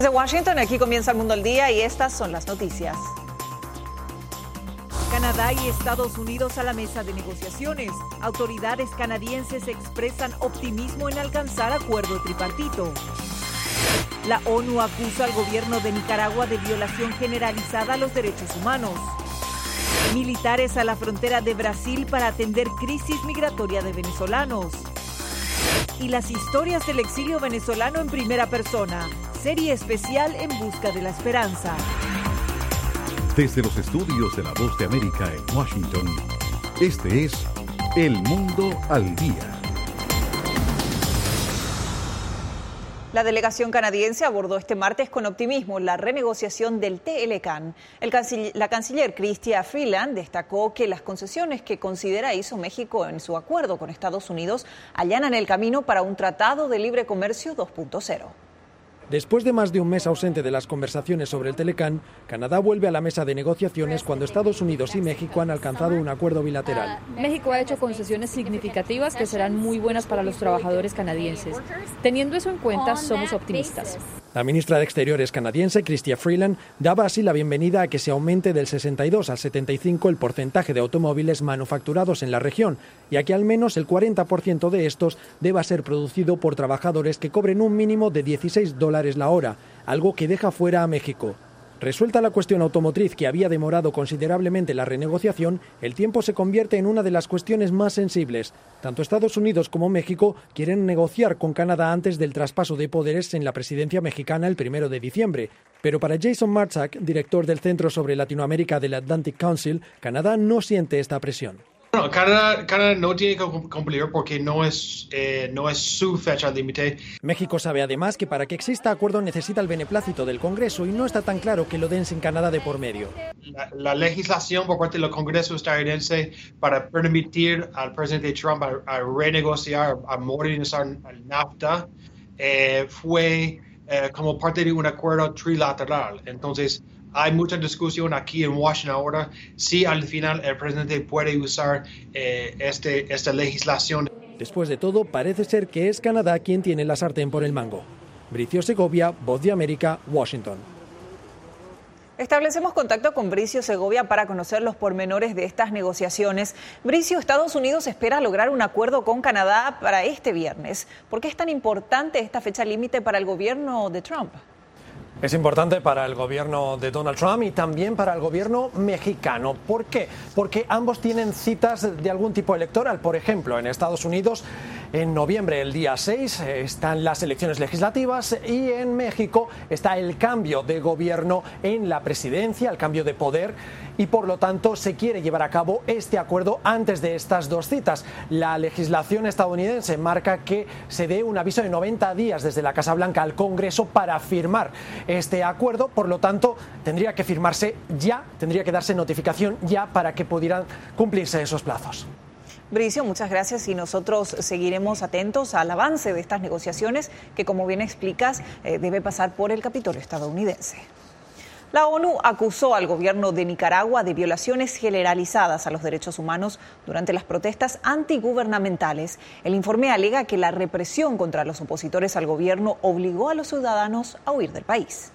Desde Washington, aquí comienza el Mundo al Día y estas son las noticias. Canadá y Estados Unidos a la mesa de negociaciones. Autoridades canadienses expresan optimismo en alcanzar acuerdo tripartito. La ONU acusa al gobierno de Nicaragua de violación generalizada a los derechos humanos. Militares a la frontera de Brasil para atender crisis migratoria de venezolanos. Y las historias del exilio venezolano en primera persona. Serie especial en busca de la esperanza. Desde los estudios de La Voz de América en Washington, este es El Mundo al Día. La delegación canadiense abordó este martes con optimismo la renegociación del TLCAN. La canciller Chrystia Freeland destacó que las concesiones que considera hizo México en su acuerdo con Estados Unidos allanan el camino para un tratado de libre comercio 2.0. Después de más de un mes ausente de las conversaciones sobre el TLCAN, Canadá vuelve a la mesa de negociaciones cuando Estados Unidos y México han alcanzado un acuerdo bilateral. México ha hecho concesiones significativas que serán muy buenas para los trabajadores canadienses. Teniendo eso en cuenta, somos optimistas. La ministra de Exteriores canadiense, Chrystia Freeland, daba así la bienvenida a que se aumente del 62 al 75 el porcentaje de automóviles manufacturados en la región y a que al menos el 40% de estos deba ser producido por trabajadores que cobren un mínimo de $16 la hora, algo que deja fuera a México. Resuelta la cuestión automotriz que había demorado considerablemente la renegociación, el tiempo se convierte en una de las cuestiones más sensibles. Tanto Estados Unidos como México quieren negociar con Canadá antes del traspaso de poderes en la presidencia mexicana el 1 de diciembre. Pero para Jason Marczak, director del Centro sobre Latinoamérica del Atlantic Council, Canadá no siente esta presión. Bueno, Canadá no tiene que cumplir porque no es su fecha límite. México sabe además que para que exista acuerdo necesita el beneplácito del Congreso y no está tan claro que lo den sin Canadá de por medio. La legislación por parte del Congreso estadounidense para permitir al presidente Trump a renegociar, a modernizar el NAFTA, fue como parte de un acuerdo trilateral. Entonces, hay mucha discusión aquí en Washington ahora si al final el presidente puede usar esta legislación. Después de todo, parece ser que es Canadá quien tiene la sartén por el mango. Bricio Segovia, Voz de América, Washington. Establecemos contacto con Bricio Segovia para conocer los pormenores de estas negociaciones. Bricio, Estados Unidos espera lograr un acuerdo con Canadá para este viernes. ¿Por qué es tan importante esta fecha límite para el gobierno de Trump? Es importante para el gobierno de Donald Trump y también para el gobierno mexicano. ¿Por qué? Porque ambos tienen citas de algún tipo electoral. Por ejemplo, en Estados Unidos, en noviembre, el día 6, están las elecciones legislativas y en México está el cambio de gobierno en la presidencia, el cambio de poder y por lo tanto se quiere llevar a cabo este acuerdo antes de estas dos citas. La legislación estadounidense marca que se dé un aviso de 90 días desde la Casa Blanca al Congreso para firmar este acuerdo, por lo tanto tendría que firmarse ya, tendría que darse notificación ya para que pudieran cumplirse esos plazos. Bricio, muchas gracias y nosotros seguiremos atentos al avance de estas negociaciones que, como bien explicas, debe pasar por el Capitolio estadounidense. La ONU acusó al gobierno de Nicaragua de violaciones generalizadas a los derechos humanos durante las protestas antigubernamentales. El informe alega que la represión contra los opositores al gobierno obligó a los ciudadanos a huir del país.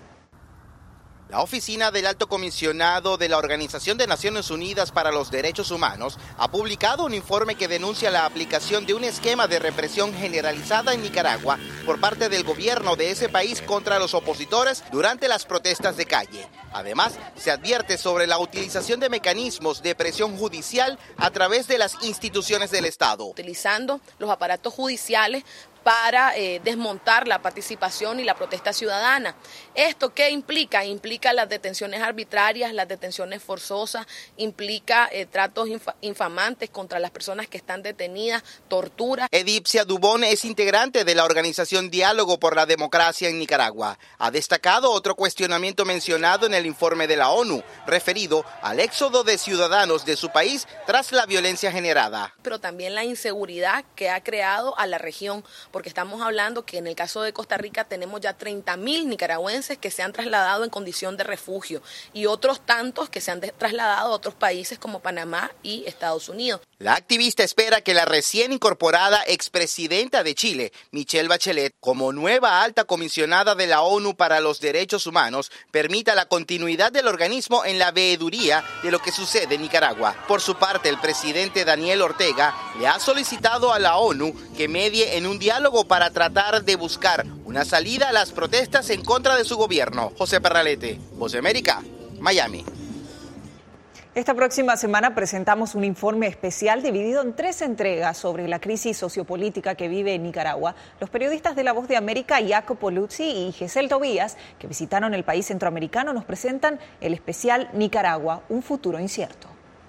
La Oficina del Alto Comisionado de la Organización de Naciones Unidas para los Derechos Humanos ha publicado un informe que denuncia la aplicación de un esquema de represión generalizada en Nicaragua por parte del gobierno de ese país contra los opositores durante las protestas de calle. Además, se advierte sobre la utilización de mecanismos de presión judicial a través de las instituciones del Estado. Utilizando los aparatos judiciales para desmontar la participación y la protesta ciudadana. ¿Esto qué implica? Implica las detenciones arbitrarias, las detenciones forzosas, implica tratos infamantes contra las personas que están detenidas, tortura. Edipcia Dubón es integrante de la organización Diálogo por la Democracia en Nicaragua. Ha destacado otro cuestionamiento mencionado en el informe de la ONU, referido al éxodo de ciudadanos de su país tras la violencia generada. Pero también la inseguridad que ha creado a la región porque estamos hablando que en el caso de Costa Rica tenemos ya 30.000 nicaragüenses que se han trasladado en condición de refugio y otros tantos que se han trasladado a otros países como Panamá y Estados Unidos. La activista espera que la recién incorporada expresidenta de Chile, Michelle Bachelet, como nueva alta comisionada de la ONU para los Derechos Humanos, permita la continuidad del organismo en la veeduría de lo que sucede en Nicaragua. Por su parte, el presidente Daniel Ortega le ha solicitado a la ONU que medie en un diálogo para tratar de buscar una salida a las protestas en contra de su gobierno. José Parralete, Voz de América, Miami. Esta próxima semana presentamos un informe especial dividido en 3 entregas sobre la crisis sociopolítica que vive en Nicaragua. Los periodistas de La Voz de América, Jacopo Luzzi y Gesell Tobías, que visitaron el país centroamericano, nos presentan el especial Nicaragua, un futuro incierto.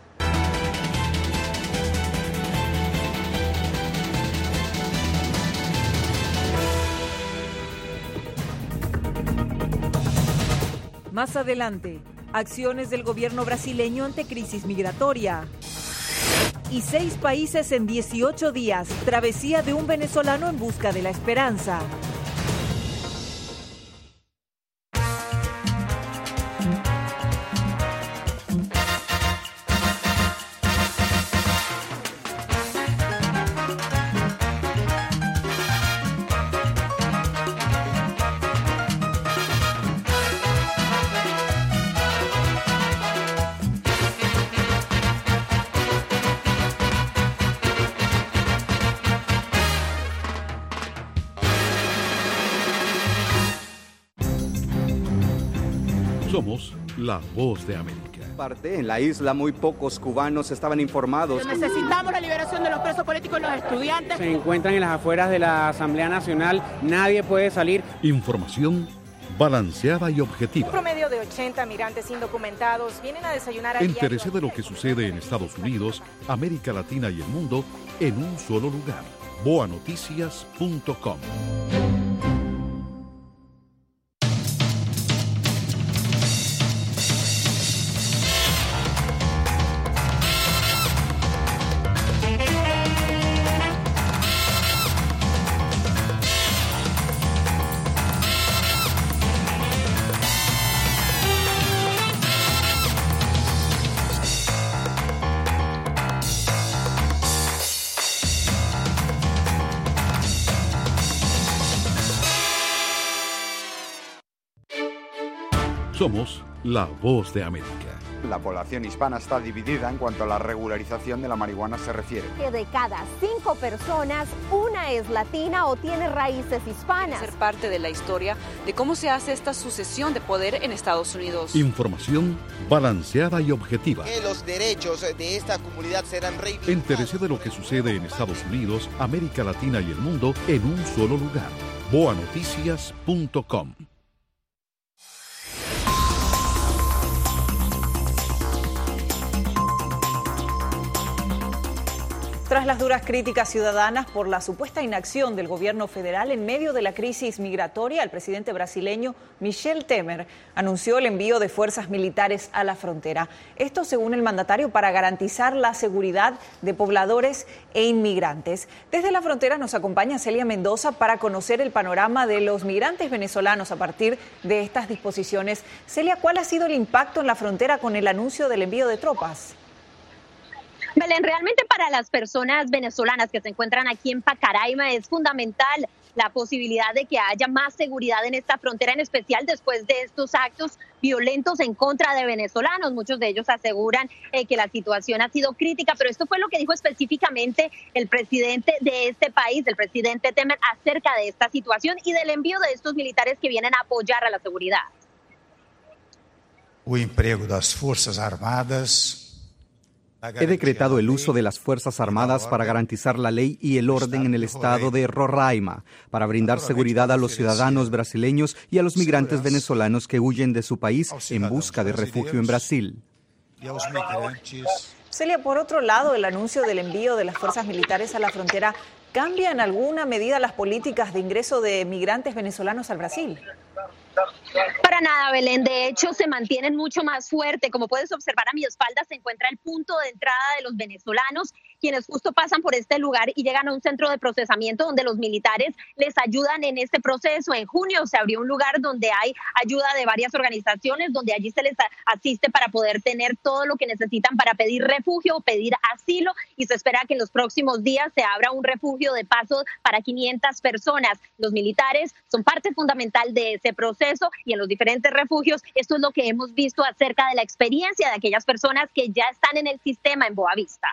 Más adelante, acciones del gobierno brasileño ante crisis migratoria. Y 6 países en 18 días, travesía de un venezolano en busca de la esperanza. Somos la Voz de América. En la isla muy pocos cubanos estaban informados. Necesitamos la liberación de los presos políticos y los estudiantes. Se encuentran en las afueras de la Asamblea Nacional, nadie puede salir. Información balanceada y objetiva. Un promedio de 80 migrantes indocumentados vienen a desayunar. Entérese de lo que sucede en Estados Unidos, América Latina y el mundo en un solo lugar. boanoticias.com. Somos la Voz de América. La población hispana está dividida en cuanto a la regularización de la marihuana se refiere. Que de cada 5 personas, una es latina o tiene raíces hispanas. Ser parte de la historia de cómo se hace esta sucesión de poder en Estados Unidos. Información balanceada y objetiva. Que los derechos de esta comunidad serán reivindicados. Entérese de lo que sucede en Estados Unidos, América Latina y el mundo en un solo lugar. boanoticias.com. Tras las duras críticas ciudadanas por la supuesta inacción del gobierno federal en medio de la crisis migratoria, el presidente brasileño Michel Temer anunció el envío de fuerzas militares a la frontera. Esto, según el mandatario, para garantizar la seguridad de pobladores e inmigrantes. Desde la frontera nos acompaña Celia Mendoza para conocer el panorama de los migrantes venezolanos a partir de estas disposiciones. Celia, ¿cuál ha sido el impacto en la frontera con el anuncio del envío de tropas? Belén, realmente para las personas venezolanas que se encuentran aquí en Pacaraima es fundamental la posibilidad de que haya más seguridad en esta frontera, en especial después de estos actos violentos en contra de venezolanos. Muchos de ellos aseguran que la situación ha sido crítica, pero esto fue lo que dijo específicamente el presidente de este país, el presidente Temer, acerca de esta situación y del envío de estos militares que vienen a apoyar a la seguridad. O emprego das Fuerzas Armadas. He decretado el uso de las Fuerzas Armadas para garantizar la ley y el orden en el estado de Roraima, para brindar seguridad a los ciudadanos brasileños y a los migrantes venezolanos que huyen de su país en busca de refugio en Brasil. Celia, por otro lado, el anuncio del envío de las fuerzas militares a la frontera ¿cambia en alguna medida las políticas de ingreso de migrantes venezolanos al Brasil? Para nada, Belén. De hecho, se mantienen mucho más fuerte. Como puedes observar a mi espalda, se encuentra el punto de entrada de los venezolanos, quienes justo pasan por este lugar y llegan a un centro de procesamiento donde los militares les ayudan en este proceso. En junio se abrió un lugar donde hay ayuda de varias organizaciones, donde allí se les asiste para poder tener todo lo que necesitan para pedir refugio o pedir asilo, y se espera que en los próximos días se abra un refugio de paso para 500 personas. Los militares son parte fundamental de ese proceso, y en los diferentes refugios esto es lo que hemos visto acerca de la experiencia de aquellas personas que ya están en el sistema en Boavista.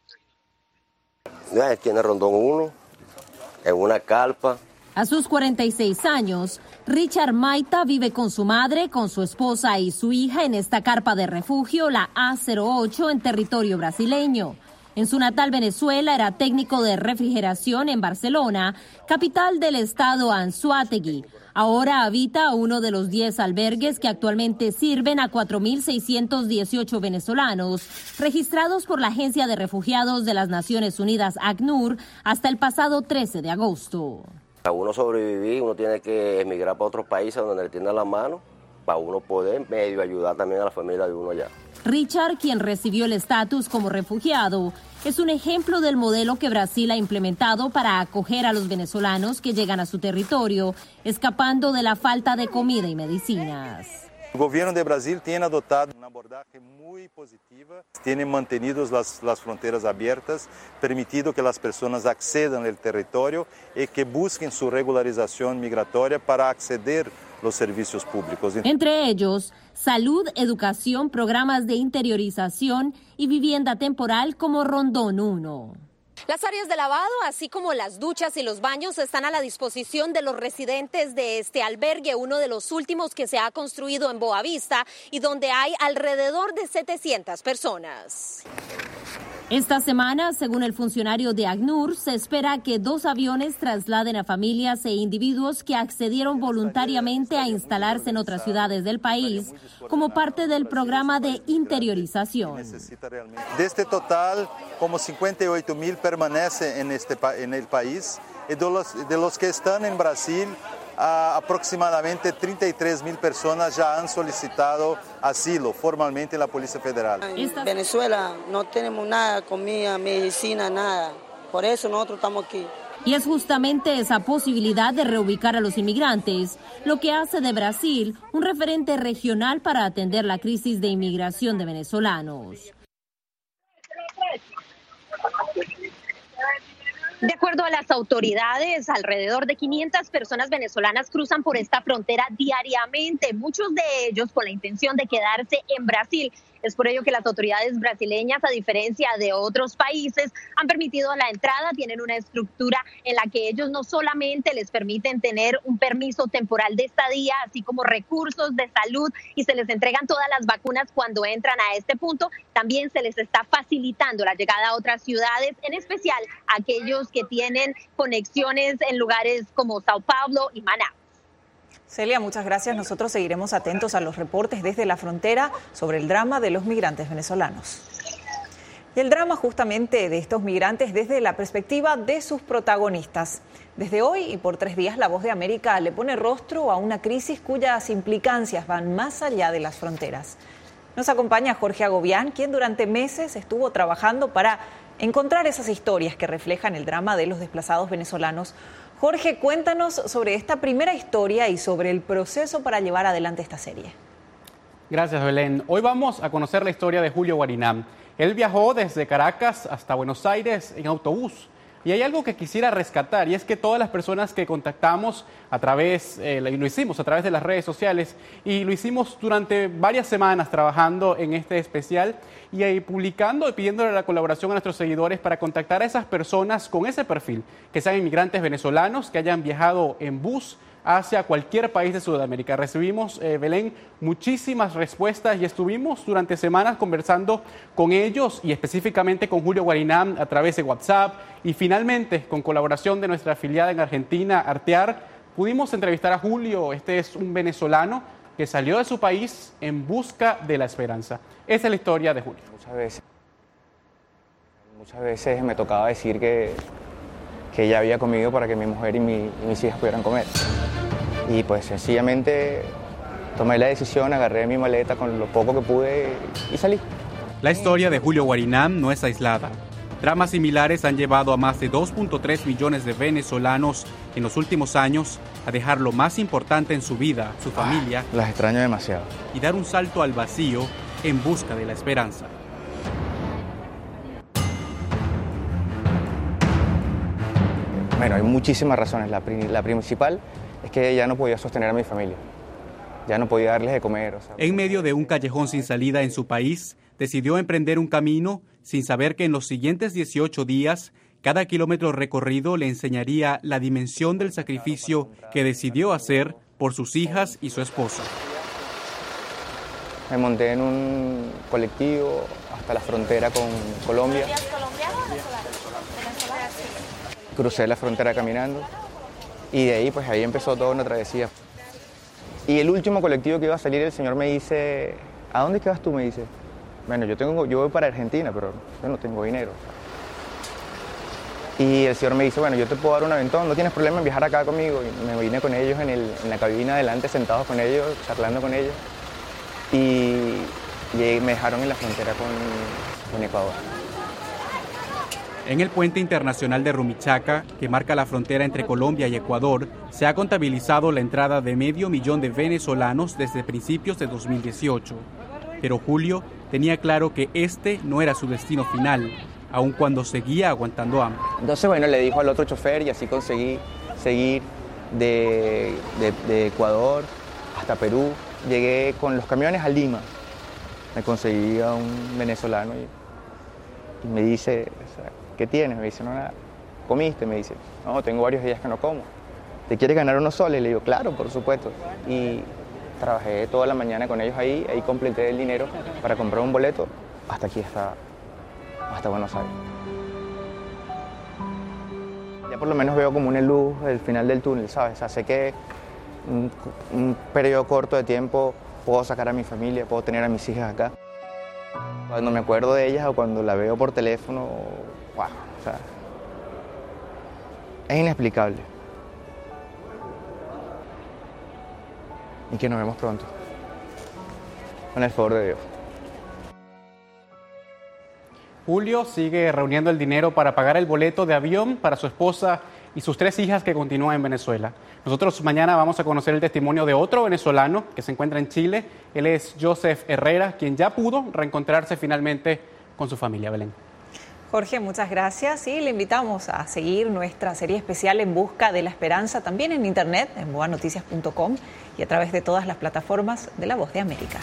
Aquí en el Rondón 1, en una carpa. A sus 46 años, Richard Maita vive con su madre, con su esposa y su hija en esta carpa de refugio, la A08, en territorio brasileño. En su natal Venezuela era técnico de refrigeración en Barcelona, capital del estado Anzoátegui. Ahora habita uno de los 10 albergues que actualmente sirven a 4.618 venezolanos, registrados por la Agencia de Refugiados de las Naciones Unidas, ACNUR, hasta el pasado 13 de agosto. Para uno sobrevivir, uno tiene que emigrar para otros países donde le tiendan la mano, para uno poder medio ayudar también a la familia de uno allá. Richard, quien recibió el estatus como refugiado, es un ejemplo del modelo que Brasil ha implementado para acoger a los venezolanos que llegan a su territorio, escapando de la falta de comida y medicinas. El gobierno de Brasil tiene adoptado un abordaje muy positiva, tiene mantenido las fronteras abiertas, permitido que las personas accedan al territorio y que busquen su regularización migratoria para acceder a los servicios públicos. Entre ellos, salud, educación, programas de interiorización y vivienda temporal como Rondón 1. Las áreas de lavado, así como las duchas y los baños, están a la disposición de los residentes de este albergue, uno de los últimos que se ha construido en Boavista y donde hay alrededor de 700 personas. Esta semana, según el funcionario de ACNUR, se espera que 2 aviones trasladen a familias e individuos que accedieron voluntariamente a instalarse en otras ciudades del país como parte del programa de interiorización. De este total, como 58.000 permanecen en el país, y de los que están en Brasil, aproximadamente 33.000 personas ya han solicitado asilo formalmente en la Policía Federal. En Venezuela no tenemos nada, comida, medicina, nada. Por eso nosotros estamos aquí. Y es justamente esa posibilidad de reubicar a los inmigrantes lo que hace de Brasil un referente regional para atender la crisis de inmigración de venezolanos. De acuerdo a las autoridades, alrededor de 500 personas venezolanas cruzan por esta frontera diariamente, muchos de ellos con la intención de quedarse en Brasil. Es por ello que las autoridades brasileñas, a diferencia de otros países, han permitido la entrada, tienen una estructura en la que ellos no solamente les permiten tener un permiso temporal de estadía, así como recursos de salud, y se les entregan todas las vacunas cuando entran a este punto, también se les está facilitando la llegada a otras ciudades, en especial a aquellos que tienen conexiones en lugares como Sao Paulo y Manaus. Celia, muchas gracias. Nosotros seguiremos atentos a los reportes desde la frontera sobre el drama de los migrantes venezolanos. Y el drama justamente de estos migrantes desde la perspectiva de sus protagonistas. Desde hoy y por 3 días, La Voz de América le pone rostro a una crisis cuyas implicancias van más allá de las fronteras. Nos acompaña Jorge Agobián, quien durante meses estuvo trabajando para encontrar esas historias que reflejan el drama de los desplazados venezolanos. Jorge, cuéntanos sobre esta primera historia y sobre el proceso para llevar adelante esta serie. Gracias, Belén. Hoy vamos a conocer la historia de Julio Guarinam. Él viajó desde Caracas hasta Buenos Aires en autobús. Y hay algo que quisiera rescatar, y es que todas las personas que contactamos a través, y lo hicimos a través de las redes sociales, y lo hicimos durante varias semanas trabajando en este especial y ahí publicando y pidiéndole la colaboración a nuestros seguidores para contactar a esas personas con ese perfil, que sean inmigrantes venezolanos, que hayan viajado en bus hacia cualquier país de Sudamérica. Recibimos, Belén, muchísimas respuestas y estuvimos durante semanas conversando con ellos y específicamente con Julio Guarinam a través de WhatsApp y finalmente, con colaboración de nuestra afiliada en Argentina, Artear, pudimos entrevistar a Julio. Este es un venezolano que salió de su país en busca de la esperanza. Esa es la historia de Julio. Muchas veces me tocaba decir que ella había comido para que mi mujer y mis hijas pudieran comer. Y pues sencillamente tomé la decisión, agarré mi maleta con lo poco que pude y salí. La historia de Julio Guarinam no es aislada. Dramas similares han llevado a más de 2.3 millones de venezolanos en los últimos años a dejar lo más importante en su vida, su familia. Las extraño demasiado. Y dar un salto al vacío en busca de la esperanza. Bueno, hay muchísimas razones. La principal es que ya no podía sostener a mi familia. Ya no podía darles de comer. En medio de un callejón sin salida en su país, decidió emprender un camino sin saber que en los siguientes 18 días, cada kilómetro recorrido le enseñaría la dimensión del sacrificio que decidió hacer por sus hijas y su esposa. Me monté en un colectivo hasta la frontera con Colombia. Crucé la frontera caminando y de ahí, pues ahí empezó toda una travesía. Y el último colectivo que iba a salir, el señor me dice, ¿a dónde quedas tú? Me dice. Bueno, yo voy para Argentina, pero yo no tengo dinero. Y el señor me dice, bueno, yo te puedo dar un aventón, no tienes problema en viajar acá conmigo. Y me vine con ellos en la cabina adelante, sentados con ellos, charlando con ellos. Y me dejaron en la frontera con Ecuador. En el puente internacional de Rumichaca, que marca la frontera entre Colombia y Ecuador, se ha contabilizado la entrada de 500,000 de venezolanos desde principios de 2018. Pero Julio tenía claro que este no era su destino final, aun cuando seguía aguantando hambre. Entonces, bueno, le dijo al otro chofer y así conseguí seguir de Ecuador hasta Perú. Llegué con los camiones a Lima. Me conseguí a un venezolano y me dice, ¿qué tienes? Me dice, no, nada. ¿Comiste? Me dice, no, tengo varios días que no como. ¿Te quieres ganar unos soles? Le digo, claro, por supuesto. Y trabajé toda la mañana con ellos ahí completé el dinero para comprar un boleto hasta aquí, hasta Buenos Aires. Ya por lo menos veo como una luz al final del túnel, ¿sabes? O sea, sé que un periodo corto de tiempo puedo sacar a mi familia, puedo tener a mis hijas acá. Cuando me acuerdo de ellas o cuando la veo por teléfono, wow, o sea, es inexplicable. Y que nos vemos pronto. Con el favor de Dios. Julio sigue reuniendo el dinero para pagar el boleto de avión para su esposa y sus 3 hijas que continúan en Venezuela. Nosotros mañana vamos a conocer el testimonio de otro venezolano que se encuentra en Chile. Él es Joseph Herrera, quien ya pudo reencontrarse finalmente con su familia. Belén. Jorge, muchas gracias y le invitamos a seguir nuestra serie especial En Busca de la Esperanza también en internet, en boanoticias.com y a través de todas las plataformas de La Voz de América.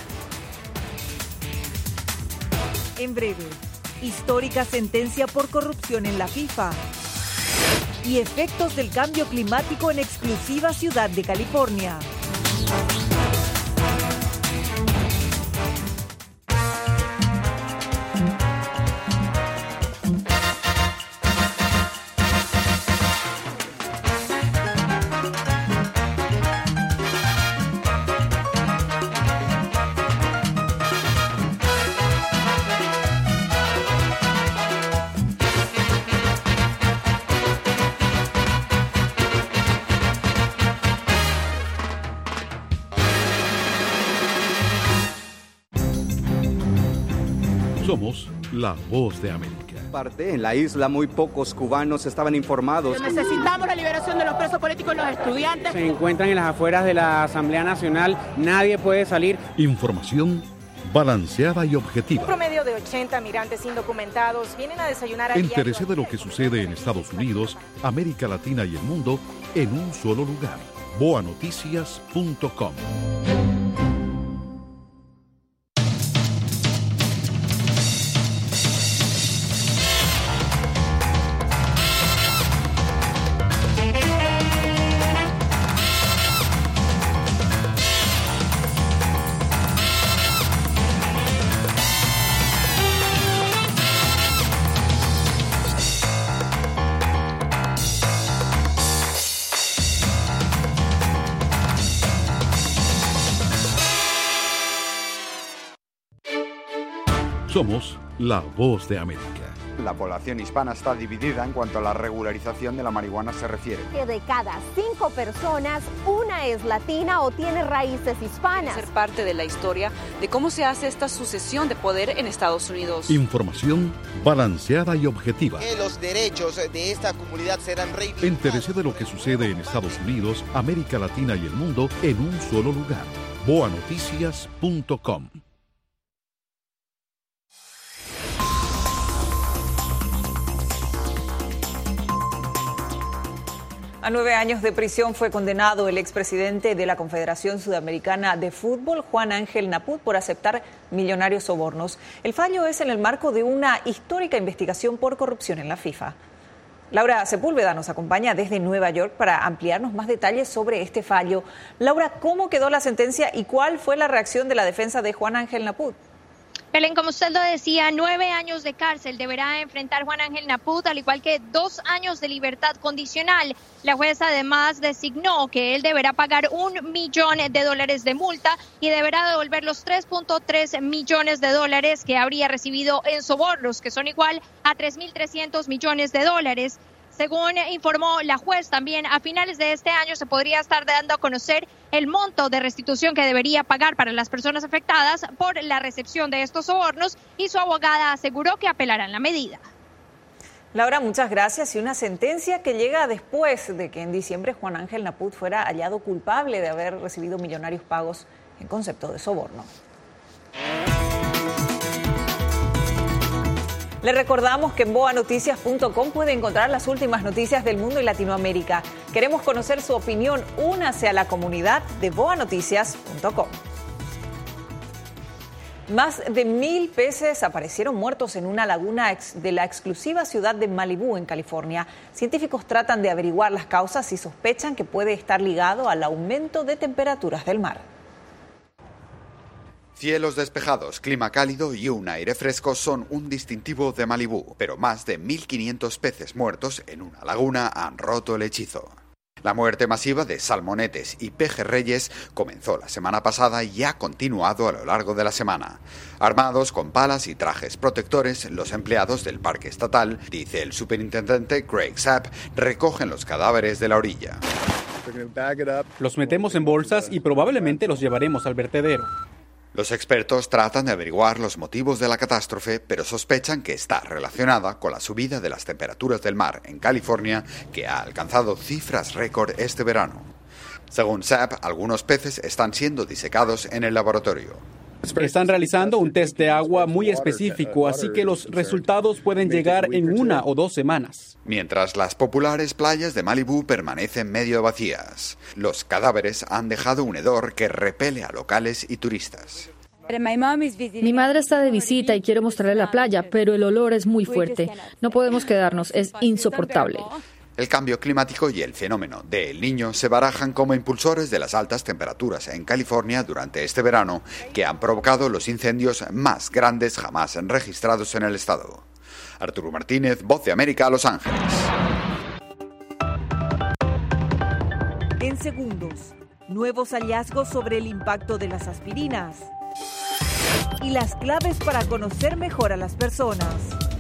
En breve, histórica sentencia por corrupción en la FIFA y efectos del cambio climático en exclusiva ciudad de California. Somos la Voz de América. En la isla muy pocos cubanos estaban informados. Necesitamos la liberación de los presos políticos y los estudiantes. Se encuentran en las afueras de la Asamblea Nacional, nadie puede salir. Información balanceada y objetiva. Un promedio de 80 migrantes indocumentados vienen a desayunar a Entérese de lo que sucede en Estados Unidos, América Latina y el mundo en un solo lugar. boanoticias.com. Somos la Voz de América. La población hispana está dividida en cuanto a la regularización de la marihuana se refiere. Que de cada 5 personas, una es latina o tiene raíces hispanas. Ser parte de la historia de cómo se hace esta sucesión de poder en Estados Unidos. Información balanceada y objetiva. Que los derechos de esta comunidad serán reivindicados. Entérese de lo que sucede en Estados Unidos, América Latina y el mundo en un solo lugar. boanoticias.com. A 9 años de prisión fue condenado el expresidente de la Confederación Sudamericana de Fútbol, Juan Ángel Naput, por aceptar millonarios sobornos. El fallo es en el marco de una histórica investigación por corrupción en la FIFA. Laura Sepúlveda nos acompaña desde Nueva York para ampliarnos más detalles sobre este fallo. Laura, ¿cómo quedó la sentencia y cuál fue la reacción de la defensa de Juan Ángel Naput? Belén, como usted lo decía, 9 años de cárcel deberá enfrentar Juan Ángel Naput, al igual que 2 años de libertad condicional. La jueza además designó que él deberá pagar $1 millón de multa y deberá devolver los 3.3 millones de dólares que habría recibido en sobornos, que son igual a 3.300 millones de dólares. Según informó la juez, también a finales de este año se podría estar dando a conocer el monto de restitución que debería pagar para las personas afectadas por la recepción de estos sobornos, y su abogada aseguró que apelarán la medida. Laura, muchas gracias. Y una sentencia que llega después de que en diciembre Juan Ángel Naput fuera hallado culpable de haber recibido millonarios pagos en concepto de soborno. Le recordamos que en boanoticias.com puede encontrar las últimas noticias del mundo y Latinoamérica. Queremos conocer su opinión. Únase a la comunidad de boanoticias.com. Más de 1.000 peces aparecieron muertos en una laguna de la exclusiva ciudad de Malibú, en California. Científicos tratan de averiguar las causas y sospechan que puede estar ligado al aumento de temperaturas del mar. Cielos despejados, clima cálido y un aire fresco son un distintivo de Malibú, pero más de 1.500 peces muertos en una laguna han roto el hechizo. La muerte masiva de salmonetes y pejerreyes comenzó la semana pasada y ha continuado a lo largo de la semana. Armados con palas y trajes protectores, los empleados del parque estatal, dice el superintendente Greg Sapp, recogen los cadáveres de la orilla. Los metemos en bolsas y probablemente los llevaremos al vertedero. Los expertos tratan de averiguar los motivos de la catástrofe, pero sospechan que está relacionada con la subida de las temperaturas del mar en California, que ha alcanzado cifras récord este verano. Según Sapp, algunos peces están siendo disecados en el laboratorio. Están realizando un test de agua muy específico, así que los resultados pueden llegar en 1 o 2 semanas. Mientras las populares playas de Malibú permanecen medio vacías, los cadáveres han dejado un hedor que repele a locales y turistas. Mi madre está de visita y quiero mostrarle la playa, pero el olor es muy fuerte. No podemos quedarnos, es insoportable. El cambio climático y el fenómeno de El Niño se barajan como impulsores de las altas temperaturas en California durante este verano, que han provocado los incendios más grandes jamás registrados en el estado. Arturo Martínez, Voz de América, Los Ángeles. En segundos, nuevos hallazgos sobre el impacto de las aspirinas y las claves para conocer mejor a las personas.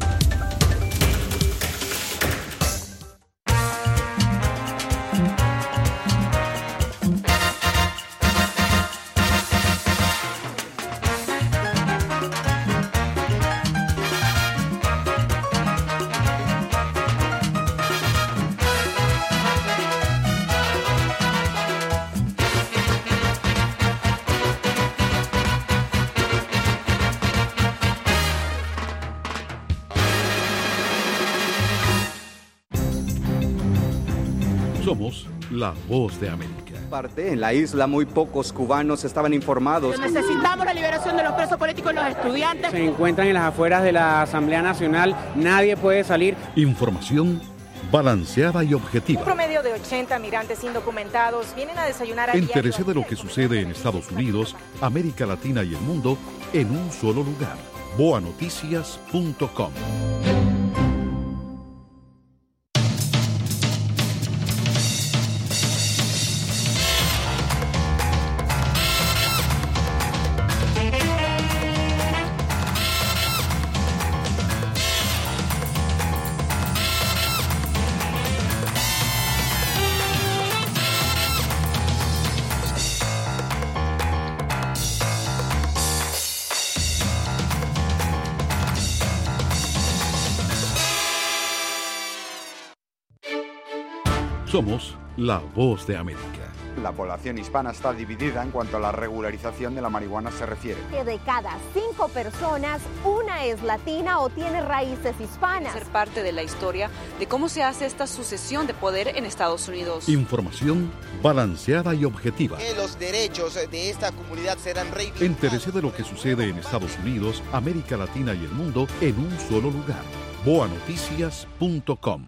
Somos la Voz de América. En la isla muy pocos cubanos estaban informados. Necesitamos la liberación de los presos políticos y los estudiantes. Se encuentran en las afueras de la Asamblea Nacional, nadie puede salir. Información balanceada y objetiva. Un promedio de 80 migrantes indocumentados vienen a desayunar a diario. Entérese de lo que sucede en Estados Unidos, América Latina y el mundo en un solo lugar. boanoticias.com. Somos la voz de América. La población hispana está dividida en cuanto a la regularización de la marihuana se refiere. Que de cada 5 personas, una es latina o tiene raíces hispanas. Ser parte de la historia de cómo se hace esta sucesión de poder en Estados Unidos. Información balanceada y objetiva. Que los derechos de esta comunidad serán reivindicados. Entérese de lo que sucede en Estados Unidos, América Latina y el mundo en un solo lugar. boanoticias.com.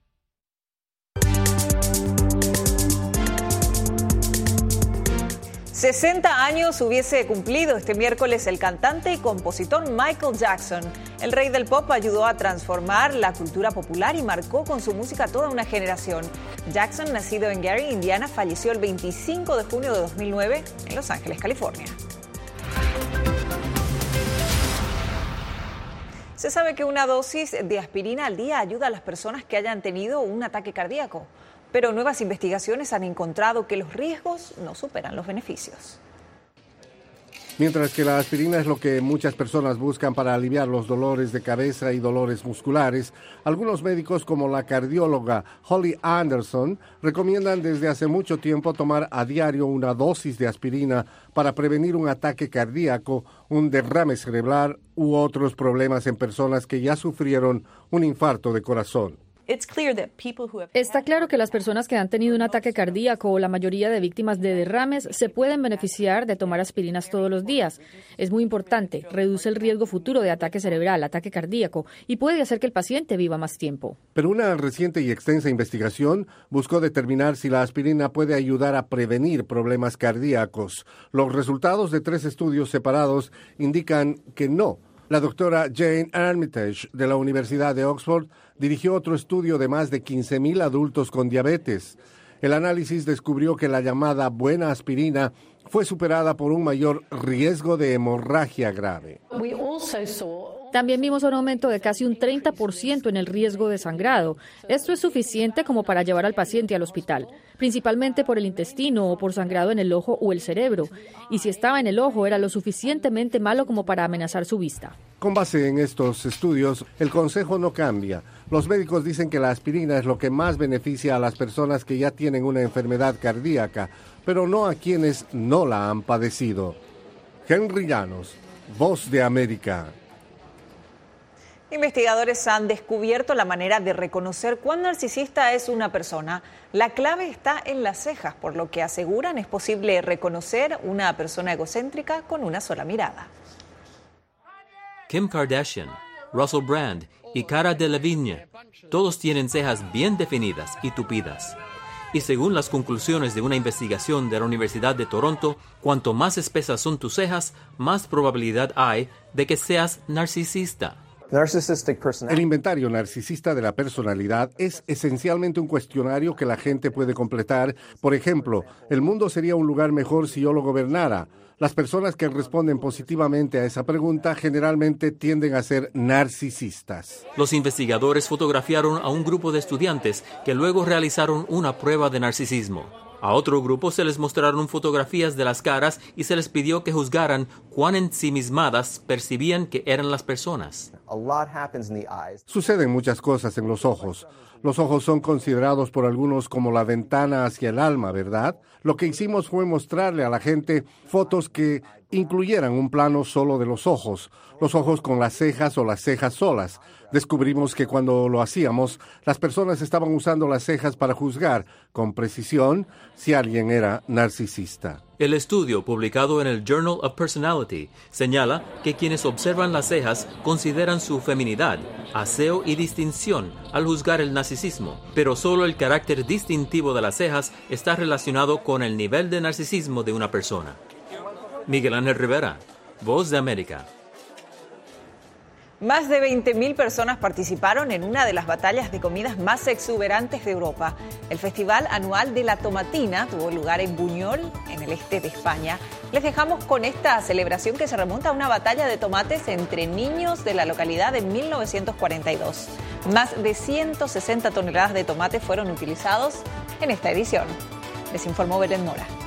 60 años hubiese cumplido este miércoles el cantante y compositor Michael Jackson. El rey del pop ayudó a transformar la cultura popular y marcó con su música toda una generación. Jackson, nacido en Gary, Indiana, falleció el 25 de junio de 2009 en Los Ángeles, California. Se sabe que una dosis de aspirina al día ayuda a las personas que hayan tenido un ataque cardíaco. Pero nuevas investigaciones han encontrado que los riesgos no superan los beneficios. Mientras que la aspirina es lo que muchas personas buscan para aliviar los dolores de cabeza y dolores musculares, algunos médicos como la cardióloga Holly Anderson recomiendan desde hace mucho tiempo tomar a diario una dosis de aspirina para prevenir un ataque cardíaco, un derrame cerebral u otros problemas en personas que ya sufrieron un infarto de corazón. Está claro que las personas que han tenido un ataque cardíaco o la mayoría de víctimas de derrames se pueden beneficiar de tomar aspirinas todos los días. Es muy importante, reduce el riesgo futuro de ataque cerebral, ataque cardíaco y puede hacer que el paciente viva más tiempo. Pero una reciente y extensa investigación buscó determinar si la aspirina puede ayudar a prevenir problemas cardíacos. Los resultados de 3 estudios separados indican que no. La doctora Jane Armitage de la Universidad de Oxford dirigió otro estudio de más de 15,000 adultos con diabetes. El análisis descubrió que la llamada buena aspirina fue superada por un mayor riesgo de hemorragia grave. También vimos un aumento de casi un 30% en el riesgo de sangrado. Esto es suficiente como para llevar al paciente al hospital, principalmente por el intestino o por sangrado en el ojo o el cerebro. Y si estaba en el ojo, era lo suficientemente malo como para amenazar su vista. Con base en estos estudios, el consejo no cambia. Los médicos dicen que la aspirina es lo que más beneficia a las personas que ya tienen una enfermedad cardíaca, pero no a quienes no la han padecido. Henry Llanos, Voz de América. Investigadores han descubierto la manera de reconocer cuán narcisista es una persona. La clave está en las cejas, por lo que aseguran es posible reconocer una persona egocéntrica con una sola mirada. Kim Kardashian, Russell Brand y Cara Delevingne, todos tienen cejas bien definidas y tupidas. Y según las conclusiones de una investigación de la Universidad de Toronto, cuanto más espesas son tus cejas, más probabilidad hay de que seas narcisista. El inventario narcisista de la personalidad es esencialmente un cuestionario que la gente puede completar. Por ejemplo, el mundo sería un lugar mejor si yo lo gobernara. Las personas que responden positivamente a esa pregunta generalmente tienden a ser narcisistas. Los investigadores fotografiaron a un grupo de estudiantes que luego realizaron una prueba de narcisismo. A otro grupo se les mostraron fotografías de las caras y se les pidió que juzgaran cuán ensimismadas percibían que eran las personas. Suceden muchas cosas en los ojos. Los ojos son considerados por algunos como la ventana hacia el alma, ¿verdad? Lo que hicimos fue mostrarle a la gente fotos que incluyeran un plano solo de los ojos con las cejas o las cejas solas. Descubrimos que cuando lo hacíamos, las personas estaban usando las cejas para juzgar con precisión si alguien era narcisista. El estudio, publicado en el Journal of Personality, señala que quienes observan las cejas consideran su feminidad, aseo y distinción al juzgar el narcisismo, pero solo el carácter distintivo de las cejas está relacionado con el nivel de narcisismo de una persona. Miguel Ángel Rivera, Voz de América. Más de 20.000 personas participaron en una de las batallas de comidas más exuberantes de Europa. El Festival Anual de la Tomatina tuvo lugar en Buñol, en el este de España. Les dejamos con esta celebración que se remonta a una batalla de tomates entre niños de la localidad en 1942. Más de 160 toneladas de tomates fueron utilizados en esta edición. Les informó Belén Mora.